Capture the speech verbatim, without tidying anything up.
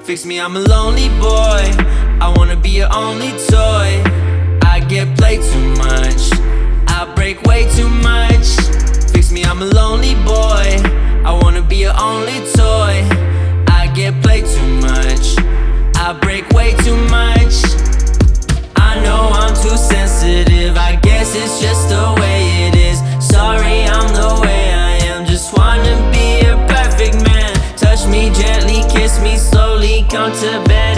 Fix me, I'm a lonely boy. I wanna be your only toy. I get played too much, I break way too much. Fix me, I'm a lonely boy. I wanna be your only toy. I get played too much, I break way too much. I know I'm too sensitive, I guess it's just the way it is. Sorry, I'm the way I am, just wanna be a perfect man. Touch me gently, kiss me slowly, come to bed.